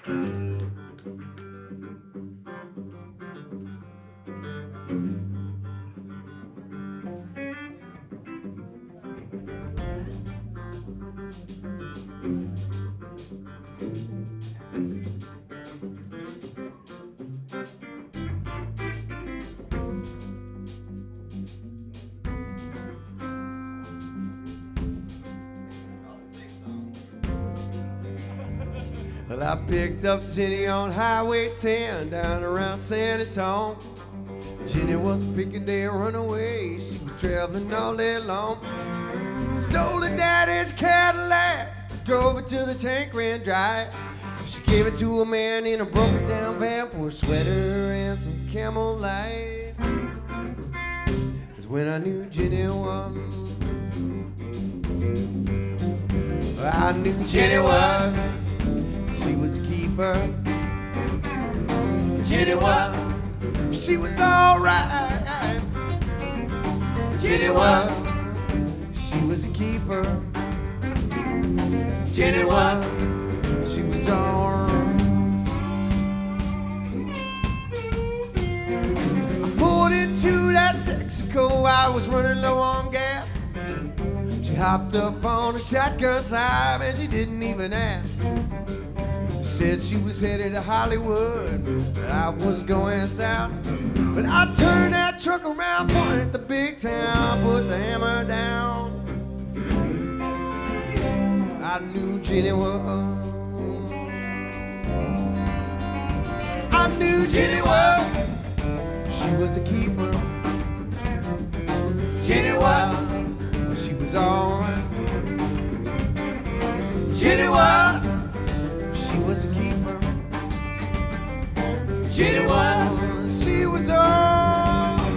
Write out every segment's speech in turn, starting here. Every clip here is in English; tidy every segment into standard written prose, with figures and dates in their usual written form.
Well, I picked up Jenny on Highway 10 down around San Antonio. Jenny was a Piccadilly runaway. She was traveling all day long. Stole her daddy's Cadillac, drove it to the tank, ran dry. She gave it to a man in a broken down van for a sweater and some Camel Light. That's when I knew Jenny was. I knew Jenny was. She was a keeper. Jenny was. She was alright. Jenny was. She was a keeper. Jenny was. She was alright. I pulled into that Texaco. I was running low on gas. She hopped up on a shotgun side and she didn't even ask. Said she was headed to Hollywood, but I was going south. But I turned that truck around, pointed at the big town, put the hammer down. I knew Jenny was. I knew Jenny was. She was a keeper. Jenny was. She was alright. Jenny was. She was a keeper. Jenny was. She was all.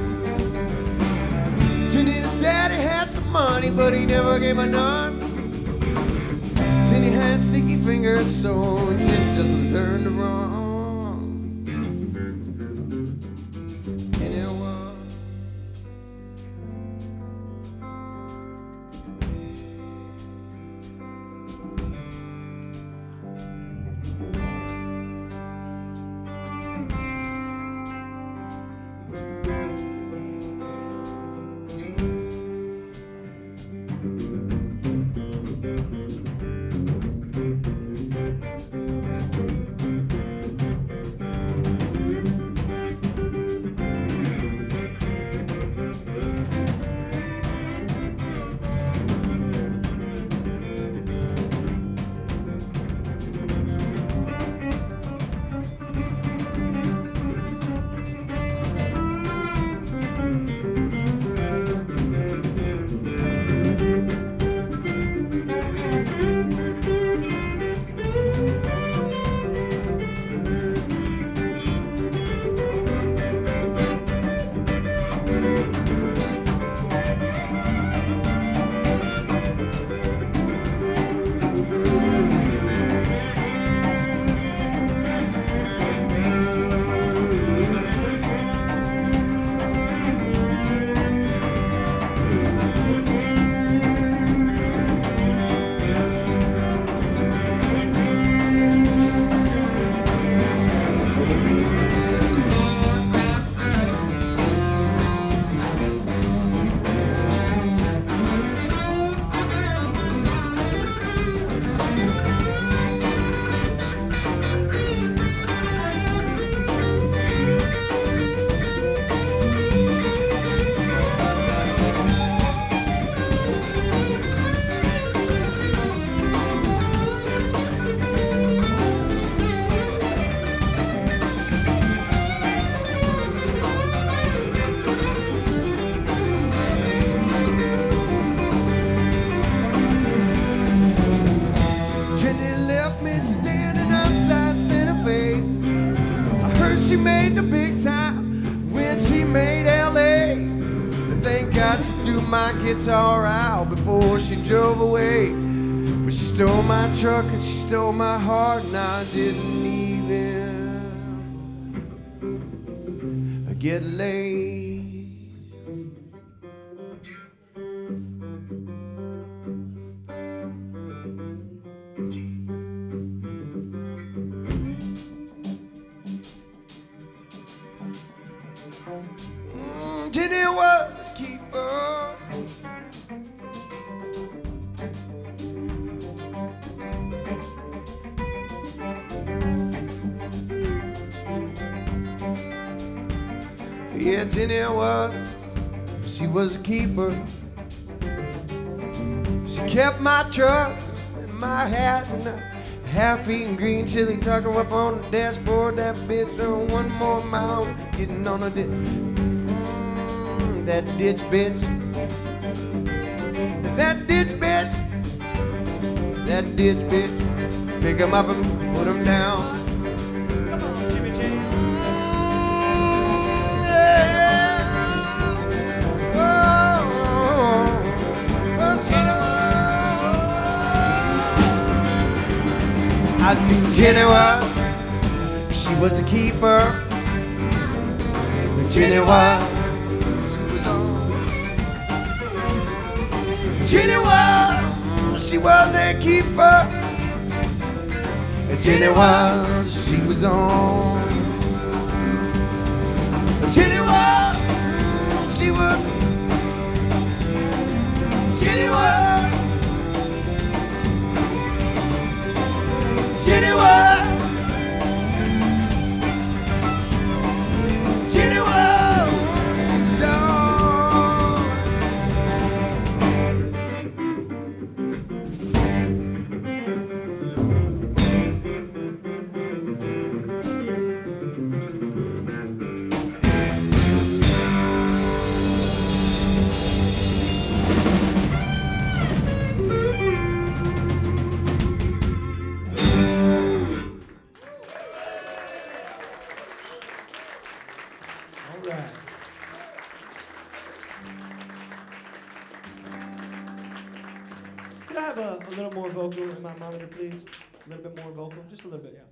Jenny's daddy had some money, but he never gave her none. Jenny had sticky fingers, so Jenny just learned to run. Jenny was. She made the big time when she made LA. And thank God she threw my guitar out before she drove away. But she stole my truck and she stole my heart, and I didn't even get laid. Yeah, Jenny was, she was a keeper. She kept my truck and my hat and a half-eaten green chili tucker up on the dashboard. That bitch done 1 more mile getting on a ditch. That ditch bitch. That ditch bitch. That ditch bitch. Pick 'em up and put 'em down. Come on, Jimmy J. I knew Jenny was, she was a keeper. Jenny was, she was on. Jenny was, she was a keeper. Jenny was, she was on. Jenny was, she was. Jenny was. Jenny was. Jenny was. She was on. All right. Could I have a little more vocal in my monitor, please? A little bit more vocal, just a little bit, yeah.